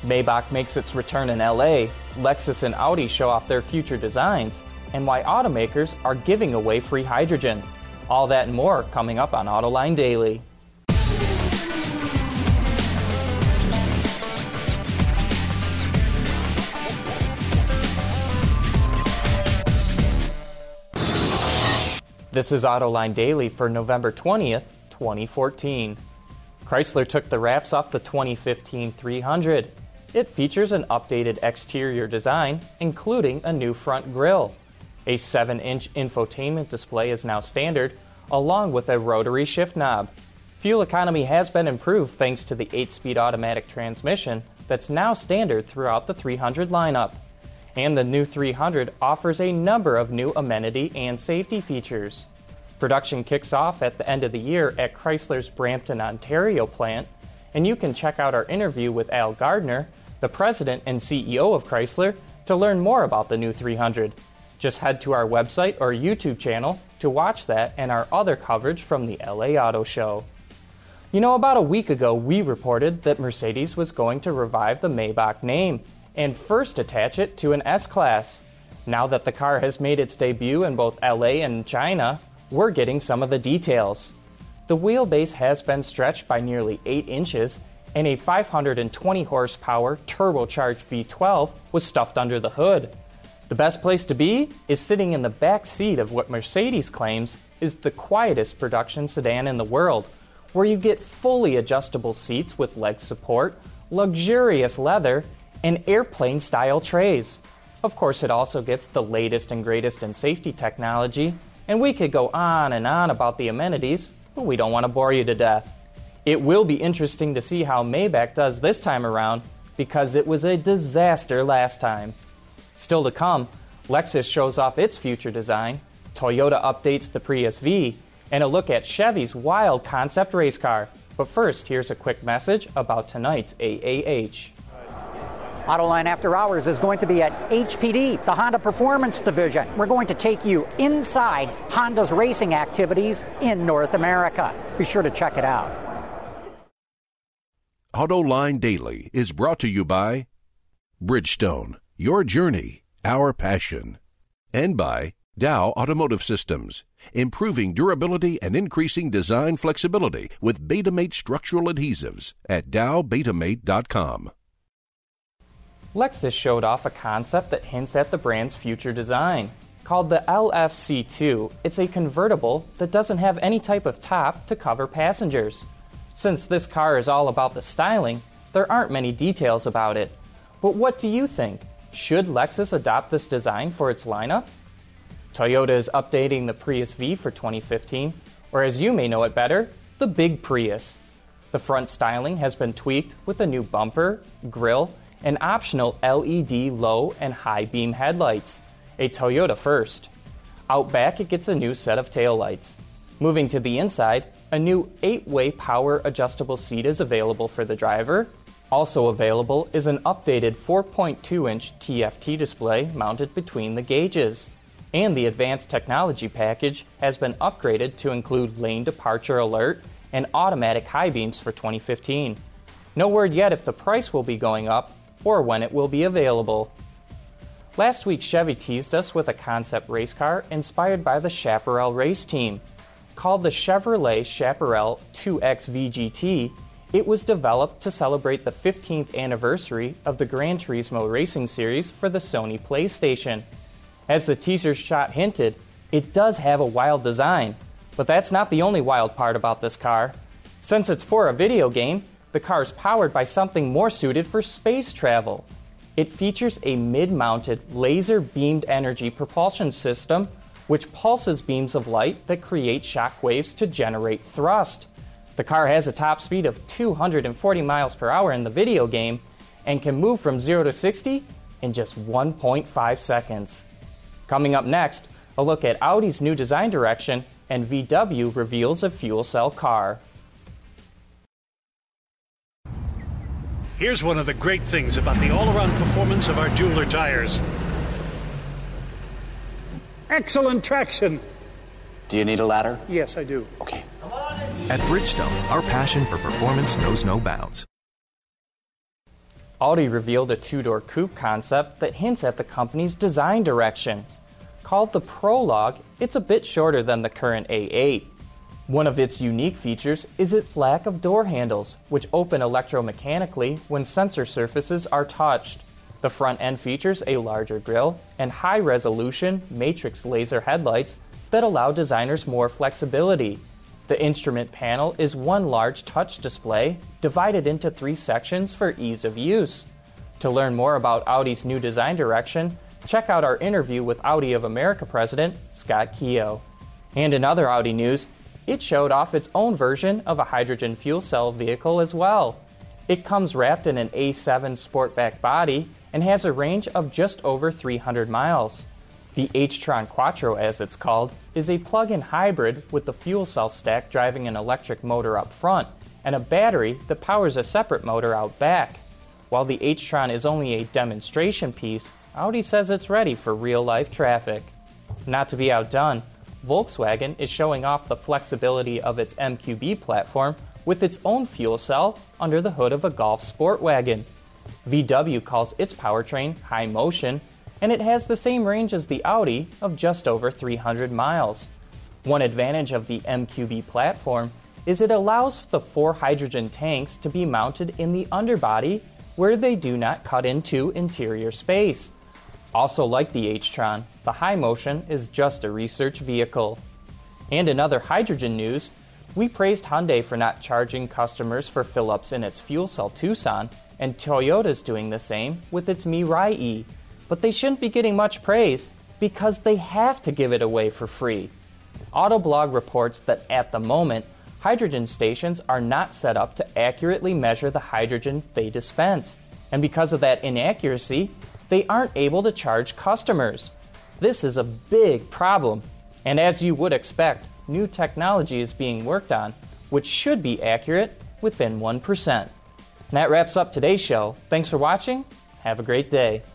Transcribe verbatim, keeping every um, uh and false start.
Maybach makes its return in L A, Lexus and Audi show off their future designs, and why automakers are giving away free hydrogen. All that and more coming up on Autoline Daily. This is Autoline Daily for November twentieth, twenty fourteen. Chrysler took the wraps off the twenty fifteen three hundred. It features an updated exterior design, including a new front grille. A seven inch infotainment display is now standard, along with a rotary shift knob. Fuel economy has been improved thanks to the eight speed automatic transmission that's now standard throughout the three hundred lineup. And the new three hundred offers a number of new amenity and safety features. Production kicks off at the end of the year at Chrysler's Brampton, Ontario plant, and you can check out our interview with Al Gardner, the president and C E O of Chrysler, to learn more about the new three hundred. Just head to our website or YouTube channel to watch that and our other coverage from the L A Auto Show. You know, about a week ago, we reported that Mercedes was going to revive the Maybach name and first attach it to an S-Class. Now that the car has made its debut in both L A and China, we're getting some of the details. The wheelbase has been stretched by nearly eight inches, and a five hundred twenty horsepower turbocharged V twelve was stuffed under the hood. The best place to be is sitting in the back seat of what Mercedes claims is the quietest production sedan in the world, where you get fully adjustable seats with leg support, luxurious leather, and airplane-style trays. Of course, it also gets the latest and greatest in safety technology, and we could go on and on about the amenities, but we don't want to bore you to death. It will be interesting to see how Maybach does this time around, because it was a disaster last time. Still to come, Lexus shows off its future design, Toyota updates the Prius V, and a look at Chevy's wild concept race car. But first, here's a quick message about tonight's A A H. Autoline After Hours is going to be at H P D, the Honda Performance Division. We're going to take you inside Honda's racing activities in North America. Be sure to check it out. Autoline Daily is brought to you by Bridgestone, your journey, our passion, and by Dow Automotive Systems, improving durability and increasing design flexibility with Betamate structural adhesives at dow betamate dot com. Lexus showed off a concept that hints at the brand's future design. Called the L F C two, it's a convertible that doesn't have any type of top to cover passengers. Since this car is all about the styling, there aren't many details about it. But what do you think? Should Lexus adopt this design for its lineup? Toyota is updating the Prius V for twenty fifteen, or as you may know it better, the Big Prius. The front styling has been tweaked with a new bumper, grille, and optional L E D low and high beam headlights, a Toyota first. Out back, it gets a new set of taillights. Moving to the inside, a new eight-way power adjustable seat is available for the driver. Also available is an updated four point two inch T F T display mounted between the gauges. And the advanced technology package has been upgraded to include lane departure alert and automatic high beams for twenty fifteen. No word yet if the price will be going up or when it will be available. Last week, Chevy teased us with a concept race car inspired by the Chaparral race team. Called the Chevrolet Chaparral two X V G T, it was developed to celebrate the fifteenth anniversary of the Gran Turismo racing series for the Sony PlayStation. As the teaser shot hinted, it does have a wild design, but that's not the only wild part about this car. Since it's for a video game, the car is powered by something more suited for space travel. It features a mid-mounted laser-beamed energy propulsion system which pulses beams of light that create shock waves to generate thrust. The car has a top speed of two hundred forty miles per hour in the video game and can move from zero to sixty in just one point five seconds. Coming up next, a look at Audi's new design direction, and V W reveals a fuel cell car. Here's one of the great things about the all-around performance of our Dueler tires. Excellent traction. Do you need a ladder? Yes, I do. Okay. At Bridgestone, our passion for performance knows no bounds. Audi revealed a two-door coupe concept that hints at the company's design direction. Called the Prologue, it's a bit shorter than the current A eight. One of its unique features is its lack of door handles, which open electromechanically when sensor surfaces are touched. The front end features a larger grille and high-resolution matrix laser headlights that allow designers more flexibility. The instrument panel is one large touch display divided into three sections for ease of use. To learn more about Audi's new design direction, check out our interview with Audi of America President Scott Keogh. And in other Audi news, it showed off its own version of a hydrogen fuel cell vehicle as well. It comes wrapped in an A seven Sportback body and has a range of just over three hundred miles. The H-Tron Quattro, as it's called, is a plug-in hybrid with the fuel cell stack driving an electric motor up front and a battery that powers a separate motor out back. While the H-Tron is only a demonstration piece, Audi says it's ready for real-life traffic. Not to be outdone, Volkswagen is showing off the flexibility of its M Q B platform with its own fuel cell under the hood of a Golf sport wagon. V W calls its powertrain High Motion, and it has the same range as the Audi of just over three hundred miles. One advantage of the M Q B platform is it allows the four hydrogen tanks to be mounted in the underbody where they do not cut into interior space. Also like the H-Tron, the High Motion is just a research vehicle. And in other hydrogen news, we praised Hyundai for not charging customers for fill-ups in its fuel cell Tucson, and Toyota's doing the same with its Mirai E. But they shouldn't be getting much praise because they have to give it away for free. Autoblog reports that at the moment, hydrogen stations are not set up to accurately measure the hydrogen they dispense. And because of that inaccuracy, they aren't able to charge customers. This is a big problem. And as you would expect, new technology is being worked on, which should be accurate within one percent. And that wraps up today's show. Thanks for watching. Have a great day.